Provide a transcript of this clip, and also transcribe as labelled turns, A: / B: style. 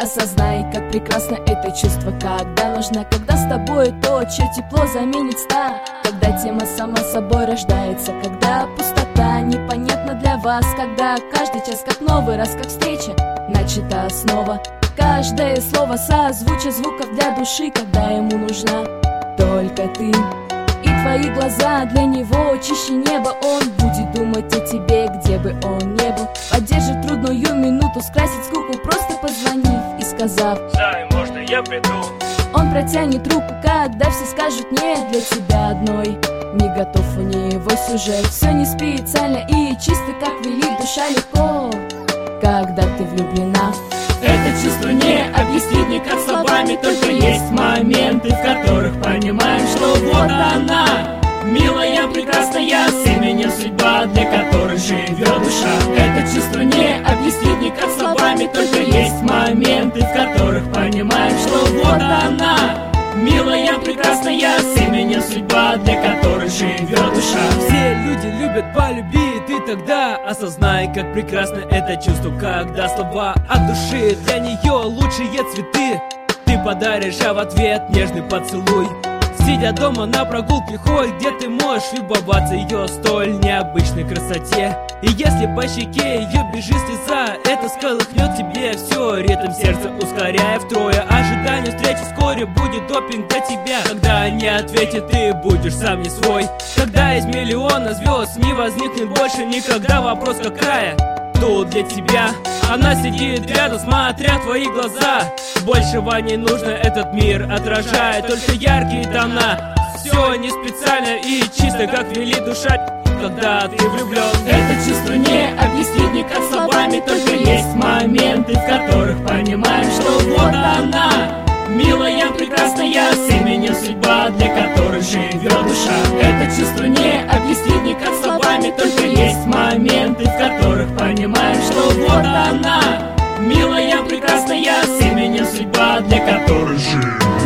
A: Осознай, как прекрасно это чувство, когда нужно, когда с тобой то, чье тепло заменит 100. Когда тема сама собой рождается, когда пустота непонятна для вас, когда каждый час как новый раз, как встреча начата снова. Каждое слово созвучие звуков для души, когда ему нужна только ты и твои глаза. Для него чище неба, он будет думать о тебе, где бы он не был. Поддержит трудную минуту, скрасит скуку, просто позвонив и сказав:
B: «Зай, можно я приду?»
A: Он протянет руку, когда все скажут нет для тебя одной. Не готов у него сюжет, все не специально и чисто, как велит душа, легко, когда ты влюблена.
B: Это чувство не объяснить никак словами, только есть моменты, в которых понимаем, что вот она, милая, прекрасная, семя судьба, для которой живет душа. Это чувство не объяснить никак словами, только есть моменты, в которых понимаем, что вот она, милая, прекрасная, семя судьба, для которой живет душа.
C: Все люди любят полюбить, ты тогда осознай, как прекрасно это чувство, когда слова от души для нее лучшие цветы ты подаришь, а в ответ нежный поцелуй. Сидя дома на прогулке, хоть где ты можешь любоваться ее столь необычной красоте. И если по щеке ее бежит слеза, это сколыхнет тебе все, ритм сердца ускоряя втрое. Ожидание встречи вскоре будет допинг для тебя. Когда не ответит, ты будешь сам не свой. Когда из миллиона звезд не возникнет больше никогда вопрос какая тут для тебя. Она сидит рядом, смотря в твои глаза. Большего не нужно, этот мир отражает только яркие тона. Все не специально и чисто, как велит душа, когда ты влюблен.
B: Это чувство не объяснить никак словами, только есть моменты, в которых понимаем, что вот она, милая, прекрасная, семя судьба, для которой живет душа. Это чувство не объяснить никак словами, только есть моменты, в которых понимаем, что вот она, милая, прекрасная, семя судьба, для которой живет.